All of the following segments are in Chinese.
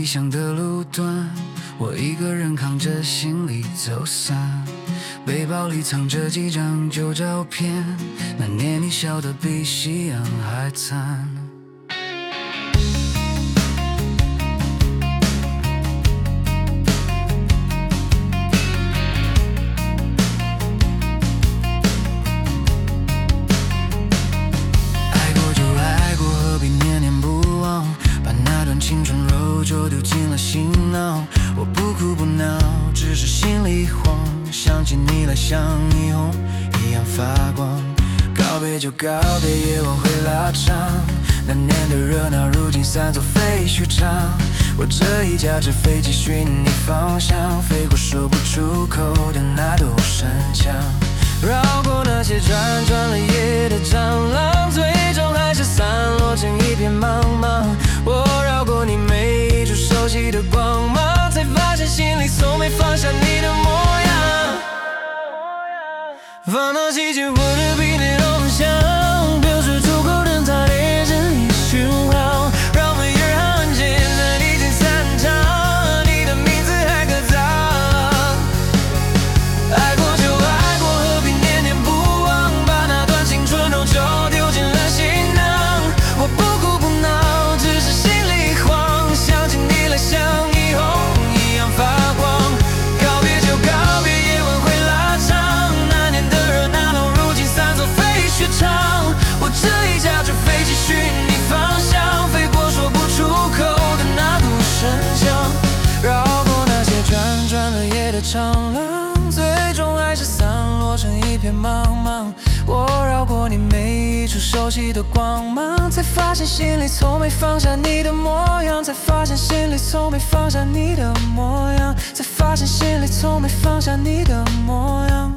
想的路段，我一个人扛着行李走散，背包里藏着几张旧照片，那年你笑得比夕阳还灿。爱过就爱过，何必念念不忘，把那段青春肉就丢进了行囊。我不哭不闹，只是心里慌，想起你来像霓虹一样发光。告别就告别，夜晚会拉长，那年的热闹如今散作废墟场。我这一架纸飞机寻你方向，飞过说不出口的那堵山墙，绕过那些转了夜的长廊，最终还是散落成一片茫茫。我绕过你每一处熟悉的光芒，才发现心里从没放下你的模样。放荡细节，我的比你都想，表示出口等它连着你讯号，让每日罕见的历经散场，你的名字还可藏。爱过就爱过，何必念念不忘，把那段青春肉就丢进了行囊。我不哭不闹，只是心里慌，想起你来像霓虹一样发光。告别就告别，夜晚会拉长，那年的热闹如今散作废墟场。我这一架纸飞机寻你方向，飞过说不出口的那堵山墙，绕过那些转了夜的长廊，最终还是散落成一片茫茫。我绕过你每一处熟悉的光芒，才发现心里从没放下你的模样，才发现心里从没放下你的模样，才发现心里从没放下你的模样。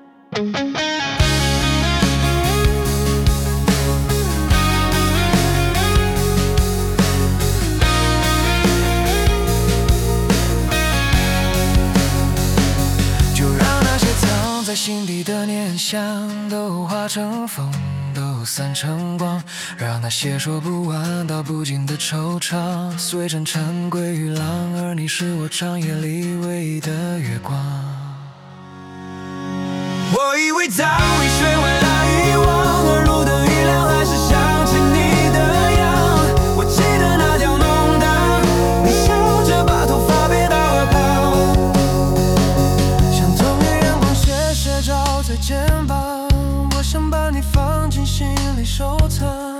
就让那些藏在心底的念想都化成风，都散成光，让那些说不完道不尽的惆怅随尘尘归于浪，而你是我长夜里唯一的月光。我以为早已学会了遗忘，而路的雨量还是想起你的样。我记得那条弄堂，你笑着把头发别到耳旁，相同的阳光斜照在肩膀，我想把你放进心里收藏。